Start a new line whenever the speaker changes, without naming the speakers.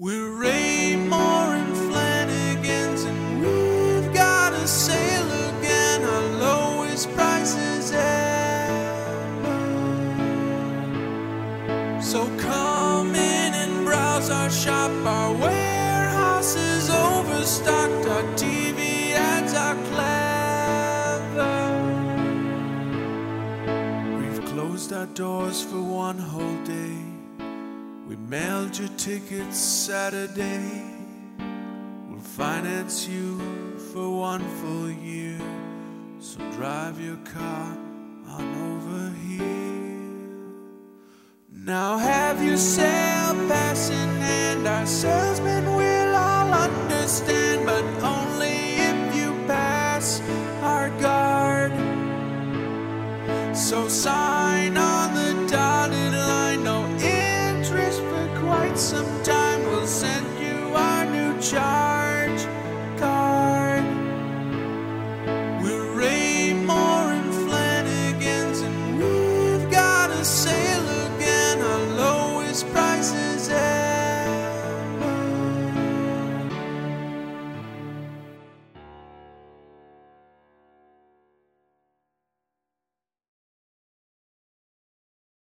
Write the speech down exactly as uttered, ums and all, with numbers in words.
We're Raymore and Flanagan's, and we've got to sail again, our lowest prices ever. So come in and browse our shop, our warehouse is overstocked, our T V ads are clever. We've closed our doors for one whole day, we mailed your tickets Saturday. We'll finance you for one full year, so drive your car on over here. Now have your sale pass in hand, our salesman